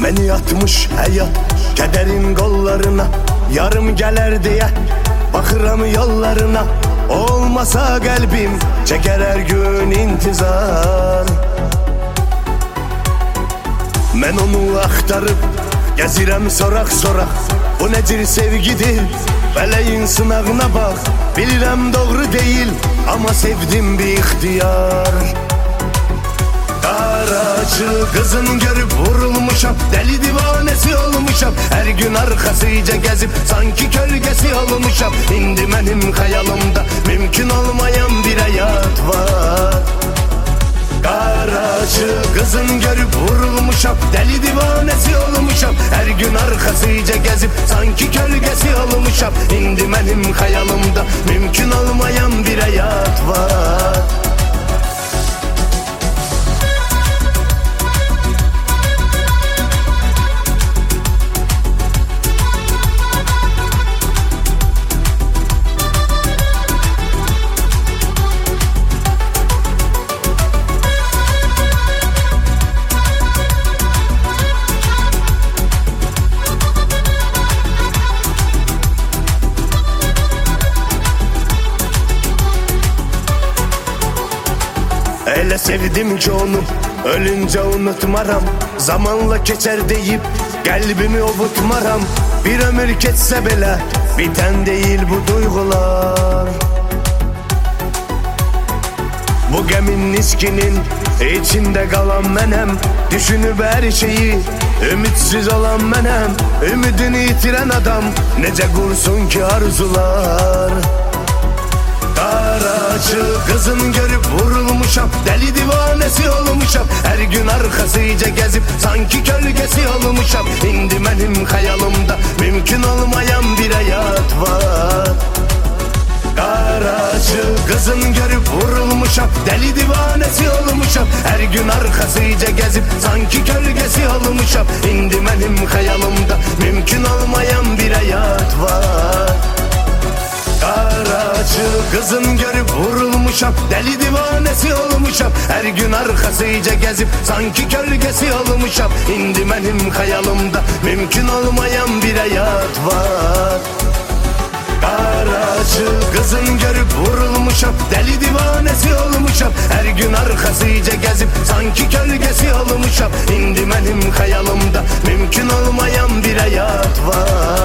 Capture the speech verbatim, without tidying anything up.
Məni atmış həyat kədərin qollarına, yarım gələr deyə baxıram yollarına. Olmasa qəlbim çəkər hər gün intizar. Mən onu axtarıb gəzirəm soraq-soraq, bu nədir sevgidir, fələyin sınağına bax. Bilirəm doğru deyil, amma sevdim bir ixtiyar. Qaraçı qızın görüb vurulmuşam, dəli divanəsi olmuşam. Hər gün arxasıca gəzib sanki kölgəsi olmuşam. İndi mənim xəyalımda mümkün olmayan bir həyat var. Qaraçı qızın görüb vurulmuşam, dəli divanəsi olmuşam. Hər gün arxasıca gəzib sanki kölgəsi olmuşam. İndi mənim xəyalımda mümkün olmayan bir həyat var. Elə sevdim ki onu, ölüncə unutmaram. Zamanla keçər deyib qəlbimi ovutmaram. Bir ömür keçsə belə bitən deyil bu duyğular. Bu qəmin niskinin içində qalan mənəm. Düşünüb hər şeyi ümidsiz olan mənəm. Ümidini itirən adam necə qursun ki arzular. Qaraçı qızın görüb vurulmuşam, dəli divanəsi olmuşam. Hər gün arxasıca gəzib sanki kölgəsi olmuşam. İndi mənim xəyalımda mümkün olmayan bir həyat var. Qaraçı qızın görüb vurulmuşam, dəli divanəsi olmuşam. Hər gün arxasıca gəzib sanki kölgəsi olmuşam. İndi mənim xəyalımda mümkün olmayan bir həyat var. Qaraçı qızın görüb vurulmuşam, dəli divanəsi olmuşam. Hər gün arxasıca gəzib sanki kölgəsi olmuşam. İndi mənim xəyalımda mümkün olmayan bir həyat var. Qaraçı qızın görüb vurulmuşam, dəli divanəsi olmuşam. Hər gün arxasıca gəzib sanki kölgəsi olmuşam. İndi mənim xəyalımda mümkün olmayan bir həyat var.